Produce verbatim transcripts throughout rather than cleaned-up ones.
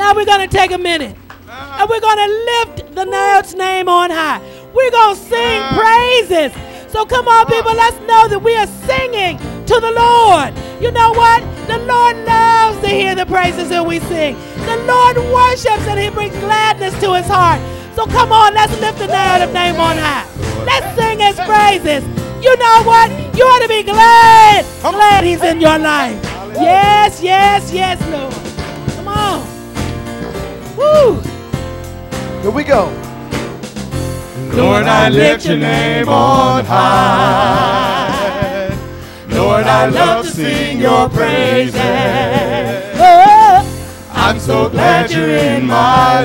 Now we're going to take a minute. And we're going to lift the Lord's name on high. We're going to sing praises. So come on, people, let's know that we are singing to the Lord. You know what? The Lord loves to hear the praises that we sing. The Lord worships and he brings gladness to his heart. So come on, let's lift the narrative name on high. Let's sing his praises. You know what? You ought to be glad, glad he's in your life. Yes, yes, yes, Lord. Come on. Woo. Here we go. Lord, I lift your name on high. Lord, I love to sing your praises. Oh, I'm so glad you're in my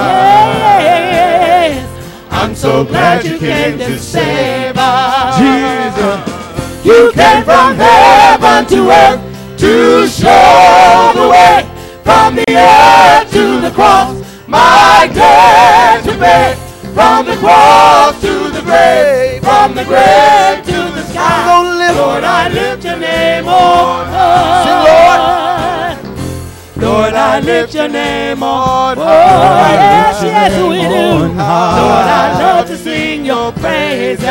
life. I'm so glad you came to save us. Jesus, you came from heaven to earth to show the way. From the earth to the cross, my debt to pay. From the cross to the grave, from the grave to the sky. Lord, I lift your name on high. Lord, I lift your name on high. Yes, yes, we do. Lord, I love to sing your praises.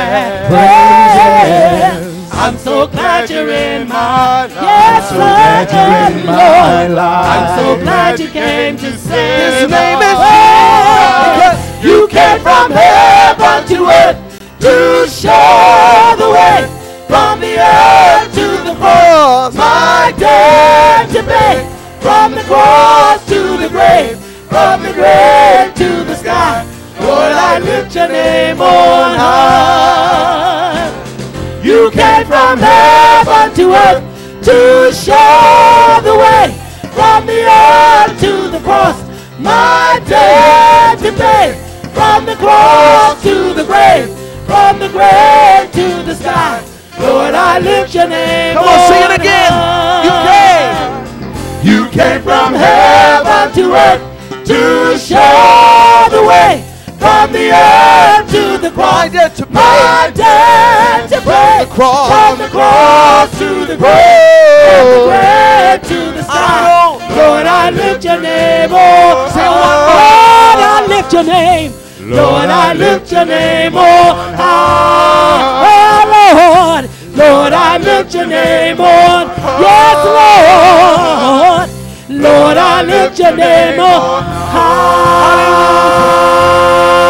I'm so glad you're in my life. Yes, Lord, you're in my life. I'm so glad you came to save. His name is Jesus. You came from heaven to earth to show the way. From the earth to the cross, my debt to pay. From the cross to the grave, from the grave to the sky. Lord, I lift your name on high. You came from heaven to earth to show the way. From the earth to the cross, my debt to pay. From the cross to the grave, from the grave to the sky. Lord, I lift your name. Come on, sing it again. You came. You came from heaven to earth to show the way. From the earth to the cross, My debt to pay. My debt to pay. From the cross. From the cross to the grave, from the grave to the sky. Lord, I lift your name. Oh, Say one more. Lord, I lift your name. Lord, I lift your name on high. Oh, Lord. Lord, I lift your name on high. Yes, Lord. Lord, I lift your name on high.